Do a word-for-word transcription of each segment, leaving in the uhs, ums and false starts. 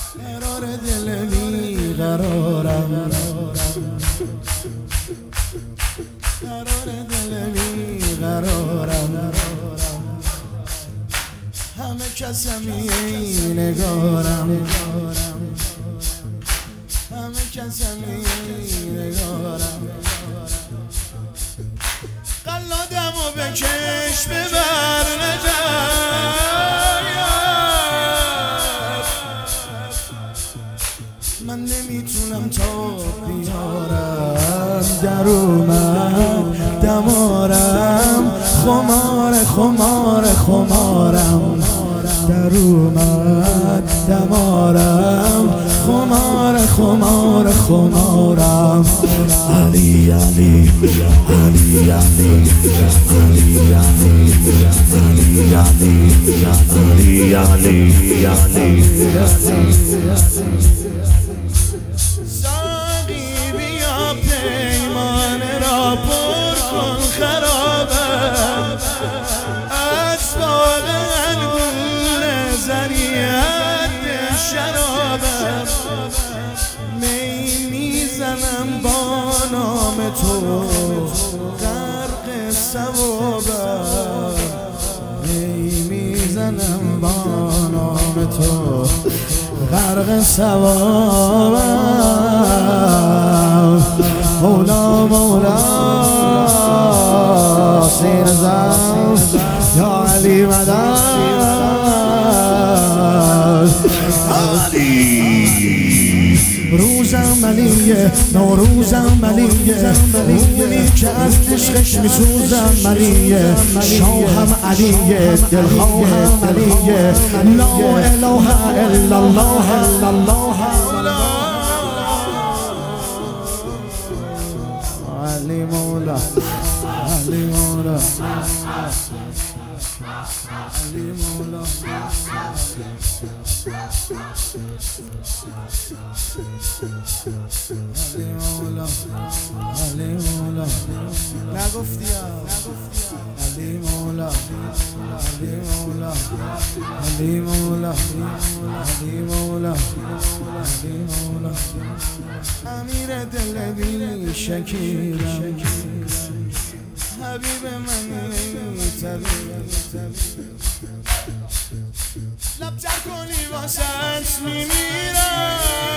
قرار دل بی قرارم، قرار دل بی قرارم، همه کس همی نگارم، همه کس همی نگارم. قلادم و بکش ببر من نمیتونم تا بیارم در اومد دمارم، خمار خمار خمارم در اومد دمارم، خمار خمار خمارم. علی علی علی علی علی علی علی علی علی ساقی بیا پیمان را پر کن خرابم، اسباب انگور زریعت شرابم، می میزنم با نام تو غرق ثوابم، می میزنم با نام تو غرق ثوابم. مولا مولا سین زم یا علی مدد علی. روزم علیه نوروزم علیه، اونی که از عشقش میسوزم علیه، شاهم علیه دلخواهم علیه، لا اله الا الله الا الله. علی مولا علی مولا علی مولا علی مولا علی مولا نگفتی علی مولا علی مولا علی مولا علی مولا علی مولا. امیر دل بی شکیرم، حبیب من طبیب، لب تر کنی واسه میمیرم،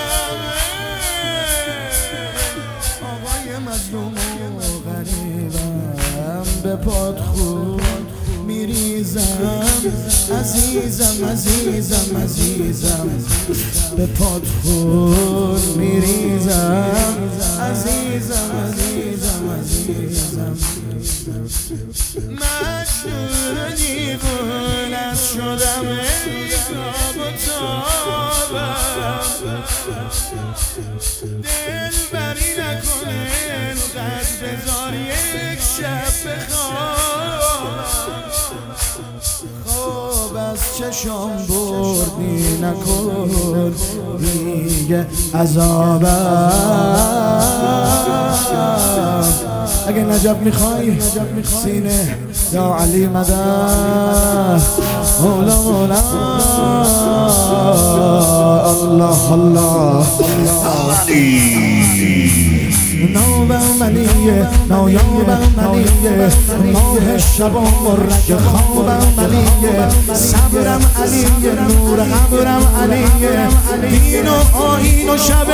آقای مظلوم و غریبم، به پات خود میریزم عزیزم عزیزم عزیزم، به پات خود میریزم عزیزم عزیزم عزیزم. مجنون دیوانه شدم انتاب و تابم، دل بری نکنه انقدر بذار یک شب بخوابم، خواب از چشام بردی نکن دیگه عذابم. اگه نجب میخوای سینه یا علی مدد، مولا مولا الله الله نوبم علیه نایابم علیه، ماه شبام و رگ خوابم علیه، صبرم علیه نور قبرم علیه، دین و آیین و شب